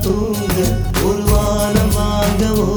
தூங்க ஒரு வானம் வாங்கவோ.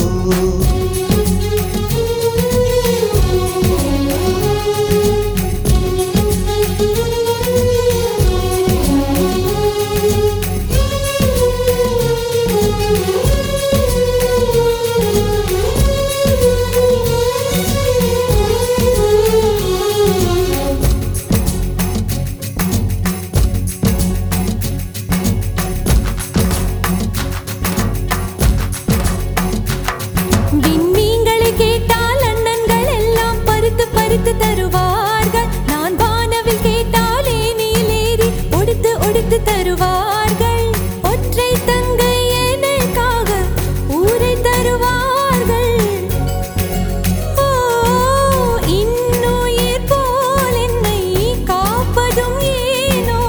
தருவார்கள் நான் வானவில் கேட்டாலே நீலேறி ஒடித்து ஒடித்து தருவார்கள். ஒற்றை தங்கை எனக்காக ஊரை தருவார்கள். ஓ இன்னுயிர் போல் என்னை காப்பதும் ஏனோ.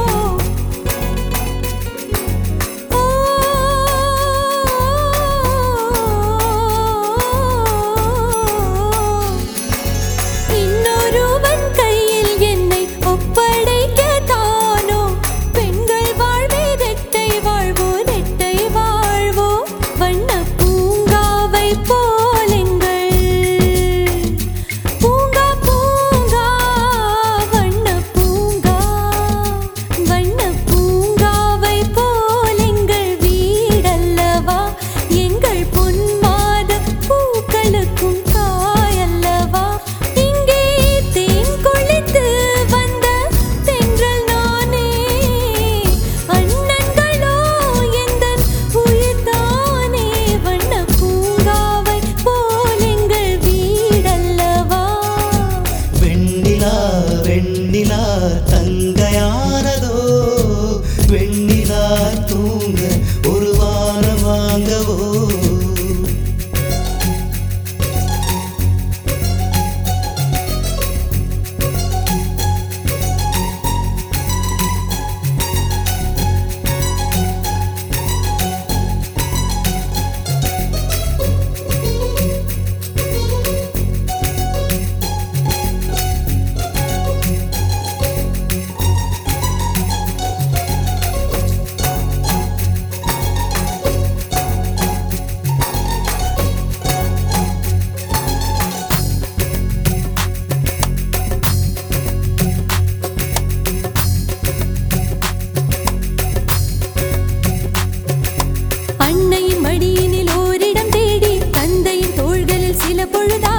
ஓ இன்னொருவன் கையில் என்னை ஒப்படைக்கத்தானோ. பெண்கள் வாழ்வே ரெட்டை வாழ்வோ ரெட்டை வாழ்வோ. வண்ண பூங்காவை போலெங்கள் பூங்கா பூங்கா வண்ண பூங்கா. வண்ண பூங்காவை போலெங்கள் வீடல்லவா. எங்கள் பொன்மாத பூக்களுக்கும் காயல்லவா. இங்கே தேன் கொளித்து வந்த தென்றல் நானே. அண்ணன்களோ எந்தன் உயிர்தானே. வண்ண பூங்காவை போலெங்கள் வீடல்லவா. வெண்ணிலா வெண்ணிலா தங்கையானதோ. வெண்ணிலா தூங்க ஒரு வானம் வாங்கவோ. அன்னையின் மடியினில் ஓரிடம் தேடி தந்தையின் தோள்களில் சில பொழுது